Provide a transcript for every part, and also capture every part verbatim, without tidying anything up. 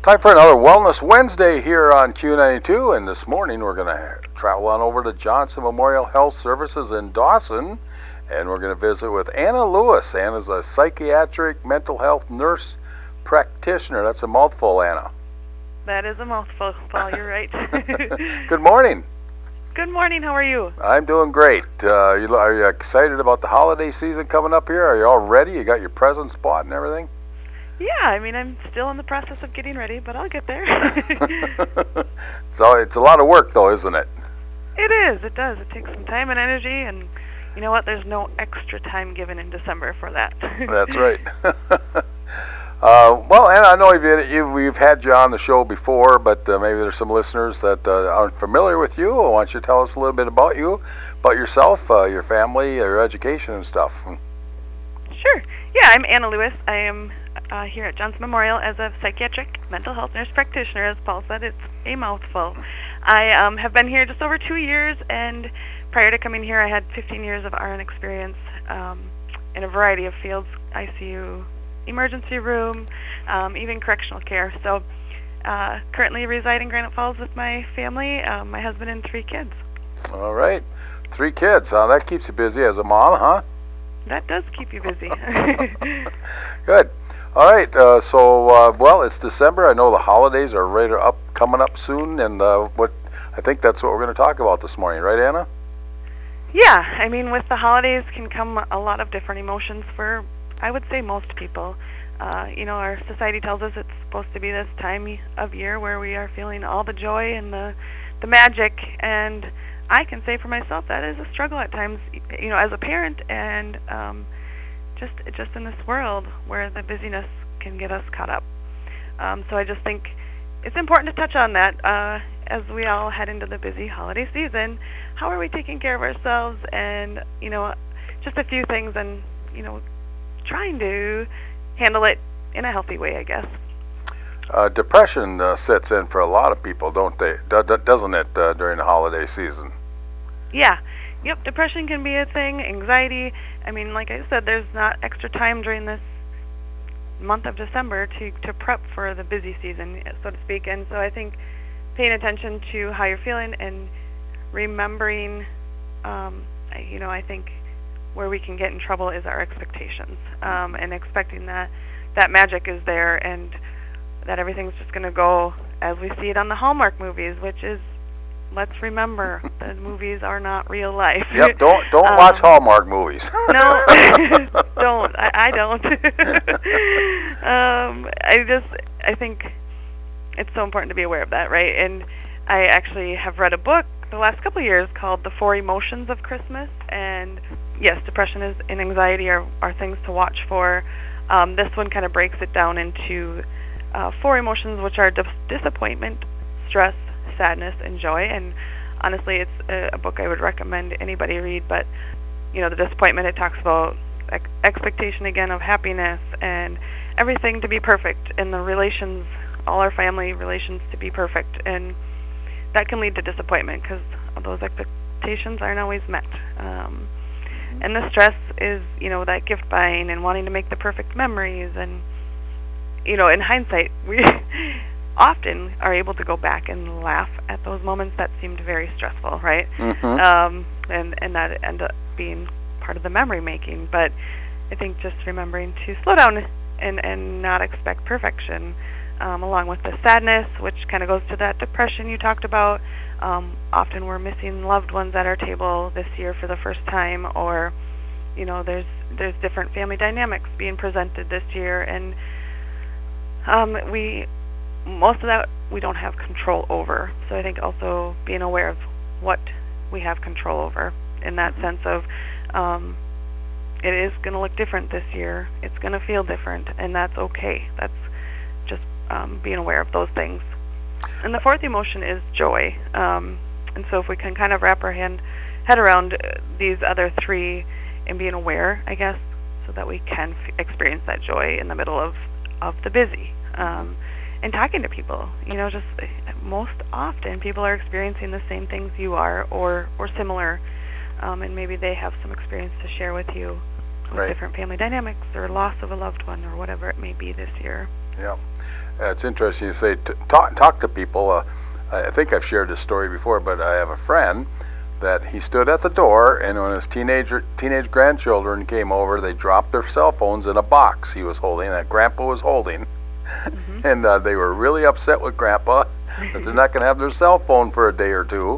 Time for another Wellness Wednesday here on Q ninety-two, and this morning we're going to travel on over to Johnson Memorial Health Services in Dawson, and we're going to visit with Anna Lewis. Anna's a psychiatric mental health nurse practitioner. That's a mouthful, Anna. That is a mouthful, Paul. You're right. Good morning. Good morning. How are you? I'm doing great. Uh, you, are you excited about the holiday season coming up here? Are you all ready? You got your presents bought and everything? Yeah, I mean, I'm still in the process of getting ready, but I'll get there. So it's a lot of work, though, isn't it? It is. It does. It takes some time and energy, and you know what? There's no extra time given in December for that. That's right. uh, well, Anna, I know you've, you, we've had you on the show before, but uh, maybe there's some listeners that uh, aren't familiar with you. I want you to tell us a little bit about you, about yourself, uh, your family, your education and stuff. Sure. Yeah, I'm Anna Lewis. I am uh, here at Johnson Memorial as a psychiatric mental health nurse practitioner. As Paul said, it's a mouthful. I um, have been here just over two years, and prior to coming here, I had fifteen years of R N experience um, in a variety of fields: I C U, emergency room, um, even correctional care. So uh, currently reside in Granite Falls with my family, um, my husband and three kids. All right. Three kids. Uh, that keeps you busy as a mom, huh? That does keep you busy. Good. All right. Uh, so, uh, well, it's December. I know the holidays are right up, coming up soon, and uh, what I think that's what we're going to talk about this morning, right, Anna? Yeah. I mean, with the holidays can come a lot of different emotions for, I would say, most people. Uh, you know, our society tells us it's supposed to be this time of year where we are feeling all the joy and the the magic, and I can say for myself that is a struggle at times, you know, as a parent, and um, just just in this world where the busyness can get us caught up. Um, so I just think it's important to touch on that uh, as we all head into the busy holiday season. How are we taking care of ourselves, and you know, just a few things, and you know, trying to handle it in a healthy way, I guess. Uh, depression uh, sets in for a lot of people, don't they? Do, do, doesn't it uh, during the holiday season? Yeah. Yep, depression can be a thing, anxiety. I mean, like I said, there's not extra time during this month of December to, to prep for the busy season, so to speak. And so I think paying attention to how you're feeling and remembering, um, you know, I think where we can get in trouble is our expectations, um, and expecting that that magic is there and that everything's just going to go as we see it on the Hallmark movies, which is, let's remember, the movies are not real life. Yep, don't don't um, watch Hallmark movies. No, don't. I, I don't. um, I just, I think it's so important to be aware of that, right? And I actually have read a book the last couple of years called The Four Emotions of Christmas, and yes, depression is, and anxiety are, are things to watch for. Um, this one kind of breaks it down into uh, four emotions, which are dis- disappointment, stress, sadness, and joy. And honestly, it's a, a book I would recommend anybody read. But you know, the disappointment, it talks about ex- expectation again of happiness and everything to be perfect, and the relations, all our family relations to be perfect, and that can lead to disappointment because those expectations aren't always met. Um, and the stress is, you know, that gift buying and wanting to make the perfect memories, and you know, in hindsight, we often are able to go back and laugh at those moments that seemed very stressful, right? Mm-hmm. Um, and, and that end up being part of the memory making. But I think just remembering to slow down and, and not expect perfection, um, along with the sadness, which kind of goes to that depression you talked about. Um, often we're missing loved ones at our table this year for the first time, or, you know, there's there's different family dynamics being presented this year, and um, we most of that we don't have control over. So I think also being aware of what we have control over, in that Mm-hmm. sense of um, it is going to look different this year. It's going to feel different, and that's okay. That's just um, being aware of those things. And the fourth emotion is joy. Um, and so if we can kind of wrap our hand, head around uh, these other three and being aware, I guess, so that we can f- experience that joy in the middle of, of the busy. Um, and talking to people, you know, just uh, most often people are experiencing the same things you are, or, or similar, um, and maybe they have some experience to share with you with Right. different family dynamics or loss of a loved one or whatever it may be this year. Yeah. Uh, it's interesting you say t- talk talk to people. Uh, I think I've shared this story before, but I have a friend that he stood at the door, and when his teenager teenage grandchildren came over, they dropped their cell phones in a box he was holding, that Grandpa was holding, mm-hmm. and uh, they were really upset with Grandpa that they're not going to have their cell phone for a day or two.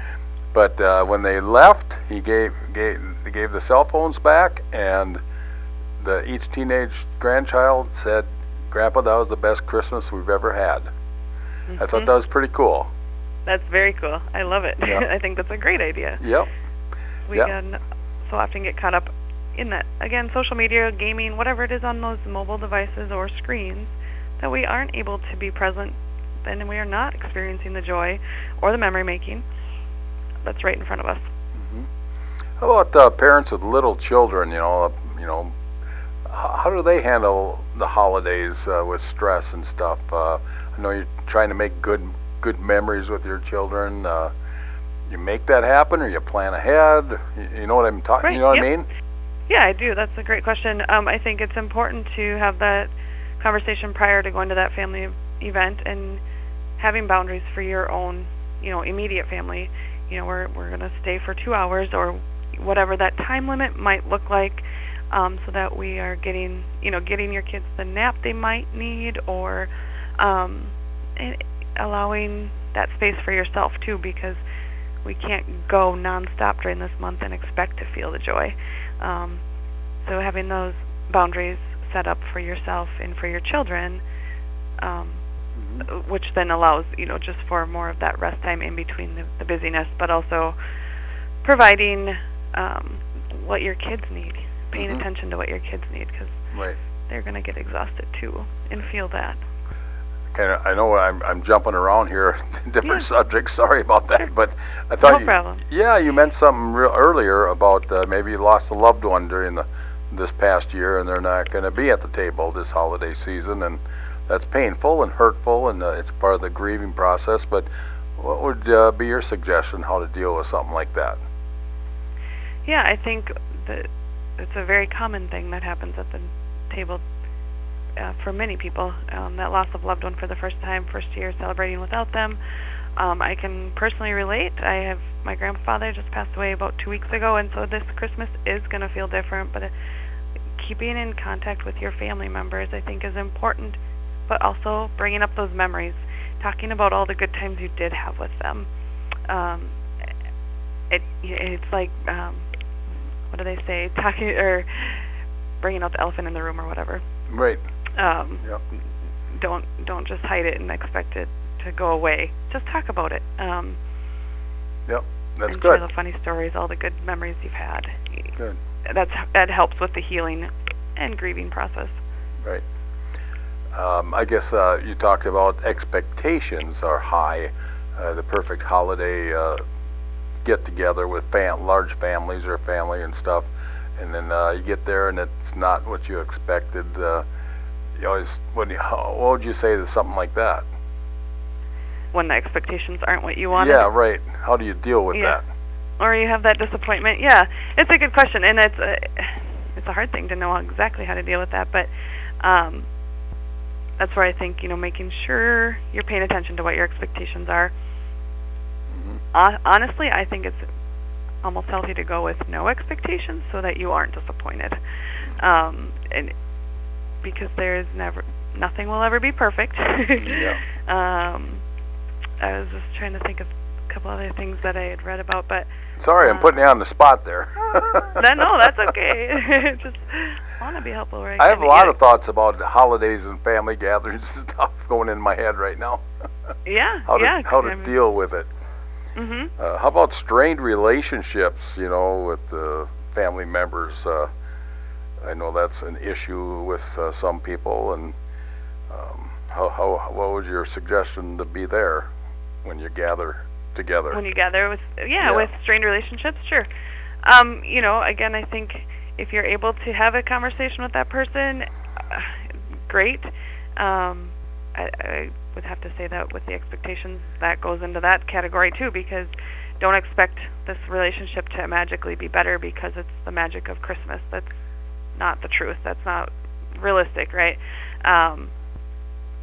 But uh, when they left, he gave gave gave the cell phones back, and the each teenage grandchild said, "Grandpa, that was the best Christmas we've ever had." Mm-hmm. I thought that was pretty cool. That's very cool. I love it. Yep. I think that's a great idea. Yep. We yep. can so often get caught up in that. Again, social media, gaming, whatever it is on those mobile devices or screens, that we aren't able to be present, and we are not experiencing the joy or the memory making that's right in front of us. Mm-hmm. How about uh, parents with little children? You know, uh, you know, how, how do they handle the holidays uh, with stress and stuff? Uh, I know you're trying to make good good memories with your children. Uh, you make that happen, or you plan ahead? You, you know what I'm talking? Right. You know what yep. I mean? Yeah, I do. That's a great question. Um, I think it's important to have that conversation prior to going to that family event and having boundaries for your own, you know, immediate family. You know, we're we're going to stay for two hours or whatever that time limit might look like, um, so that we are getting, you know, getting your kids the nap they might need, or um, and allowing that space for yourself too, because we can't go nonstop during this month and expect to feel the joy. Um, so having those boundaries set up for yourself and for your children, um, mm-hmm. which then allows, you know, just for more of that rest time in between the, the busyness, but also providing um, what your kids need, paying mm-hmm. attention to what your kids need, because right. they're going to get exhausted too and feel that. Kind of, I know I'm I'm jumping around here, different yeah. subjects. Sorry about that, sure. but I thought no you, problem. Yeah, you meant something real earlier about uh, maybe you lost a loved one during the this past year, and they're not going to be at the table this holiday season, and that's painful and hurtful, and uh, it's part of the grieving process. But what would uh, be your suggestion how to deal with something like that? Yeah, I think that it's a very common thing that happens at the table. Uh, for many people, um, that loss of loved one for the first time, first year celebrating without them. Um, I can personally relate. I have my grandfather just passed away about two weeks ago, and so this Christmas is going to feel different. But uh, keeping in contact with your family members, I think, is important. But also bringing up those memories, talking about all the good times you did have with them. Um, it it's like um, what do they say? Talking or bringing out the elephant in the room or whatever. Right. Um, yep. Don't don't just hide it and expect it to go away. Just talk about it. Um, yep, that's and good. Share the funny stories, all the good memories you've had. Good. That's that helps with the healing and grieving process. Right. Um, I guess uh, you talked about expectations are high. Uh, the perfect holiday uh, get together with fam- large families or family and stuff, and then uh, you get there and it's not what you expected. Uh, You always, what, do you, how, what would you say to something like that? When the expectations aren't what you wanted? Yeah, right. How do you deal with yeah. that? Or you have that disappointment. Yeah, it's a good question, and it's a, it's a hard thing to know exactly how to deal with that, but um, that's where I think, you know, making sure you're paying attention to what your expectations are. Mm-hmm. Uh, honestly, I think it's almost healthy to go with no expectations so that you aren't disappointed. Um, and because there's never, nothing will ever be perfect. yeah. Um, I was just trying to think of a couple other things that I had read about, but... Sorry, uh, I'm putting you on the spot there. no, no, that's okay. Just want to be helpful where I, I have a lot it. of thoughts about holidays and family gatherings and stuff going in my head right now. yeah, how to, yeah. How to I mean, deal with it. Mm-hmm. Uh, how about strained relationships, you know, with the family members? Uh, I know that's an issue with uh, some people, and um, how, how, what was your suggestion to be there when you gather together? When you gather with, yeah, yeah. with strained relationships, sure. Um, you know, again, I think if you're able to have a conversation with that person, uh, great. Um, I, I would have to say that with the expectations, that goes into that category too, because don't expect this relationship to magically be better because it's the magic of Christmas. That's not the truth. That's not realistic, right? Um,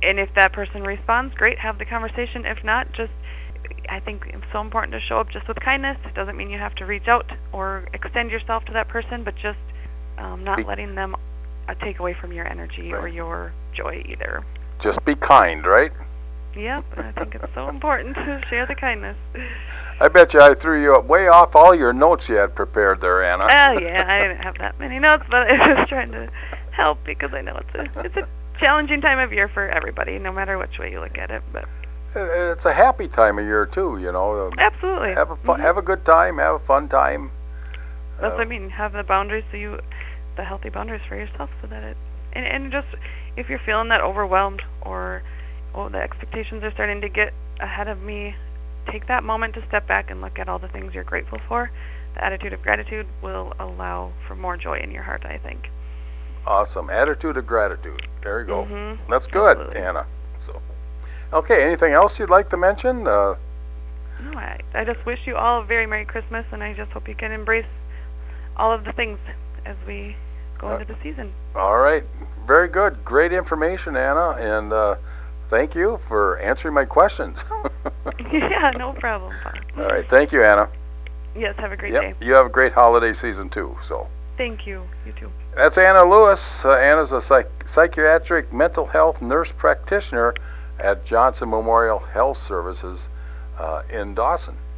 and if that person responds, great, have the conversation. If not, just, I think it's so important to show up just with kindness. It doesn't mean you have to reach out or extend yourself to that person, but just um, not Be- letting them uh, take away from your energy Right. or your joy either. Just be kind, right? Yep, and I think it's so important to share the kindness. I bet you I threw you way off all your notes you had prepared there, Anna. Oh yeah, I didn't have that many notes, but I was trying to help because I know it's a it's a challenging time of year for everybody, no matter which way you look at it. But It's a happy time of year too, you know. absolutely, Have a fun, Mhm. have a good time, have a fun time. That's Uh, what I mean. Have the boundaries, so you, the healthy boundaries for yourself, so that it, and and just if you're feeling that overwhelmed or oh the expectations are starting to get ahead of me, take that moment to step back and look at all the things you're grateful for. The attitude of gratitude will allow for more joy in your heart, I think. Awesome. Attitude of gratitude. There you go. Mhm. That's good, Absolutely. Anna. So, okay, anything else you'd like to mention? Uh, No, I, I just wish you all a very Merry Christmas, and I just hope you can embrace all of the things as we go Uh, into the season. all right. Very good. Great information, Anna, and uh, thank you for answering my questions. Yeah, no problem, Bob. All right. Thank you, Anna. Yes, have a great Yep. day. You have a great holiday season too. So. Thank you. You too. That's Anna Lewis. Uh, Anna's a psych- psychiatric mental health nurse practitioner at Johnson Memorial Health Services uh, in Dawson.